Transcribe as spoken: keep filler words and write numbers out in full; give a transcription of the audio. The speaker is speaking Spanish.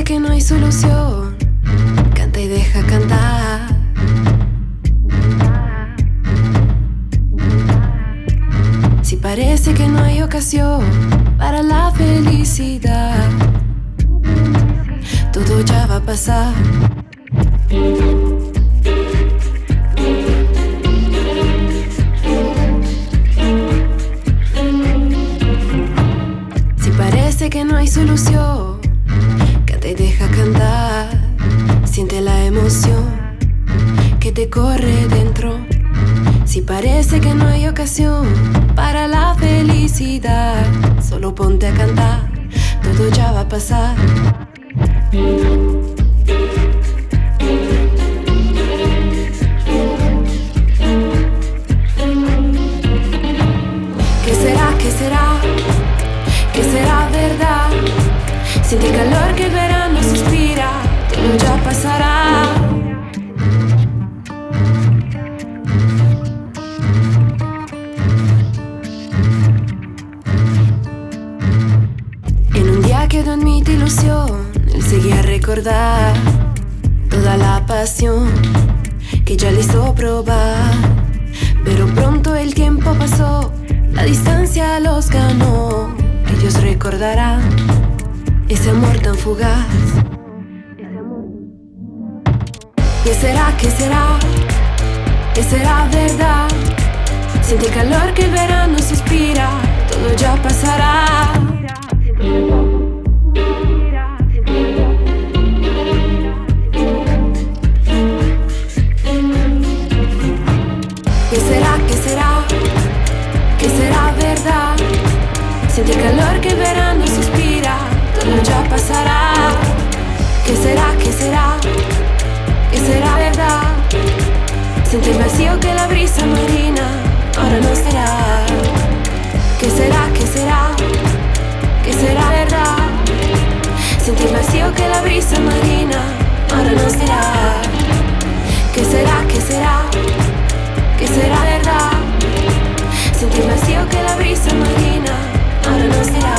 que no hay solución, canta y deja cantar. Si parece que no hay ocasión para la felicidad, todo ya va a pasar. Si parece que no hay solución, canta y deja cantar. Siente la emoción que te corre dentro. Si parece que no hay ocasión para la felicidad, solo ponte a cantar, todo ya va a pasar. ¿Qué será? ¿Qué será? ¿Qué será verdad? Siente el calor que el verano suspira, todo ya pasará. En un día quedó en mi ilusión, él seguía a recordar toda la pasión que ya le hizo probar. Pero pronto el tiempo pasó, la distancia los ganó. Ellos recordarán ese amor tan fugaz. ¿Qué será? ¿Qué será? ¿Qué será verdad? Siente el calor que el verano suspira, todo ya pasará. ¿Qué será? ¿Qué será? ¿Qué será verdad? Siente el calor que el verano suspira, todo ya pasará. ¿Qué será? ¿Qué será? ¿Qué será verdad? Siente el vacío que la brisa marina ahora no será. ¿Qué será? ¿Qué será? ¿Qué será verdad? Siente el vacío que la brisa marina ahora no será. ¿Qué será? ¿Qué será? ¿Qué será verdad? Siente el vacío que la brisa marina ahora no será.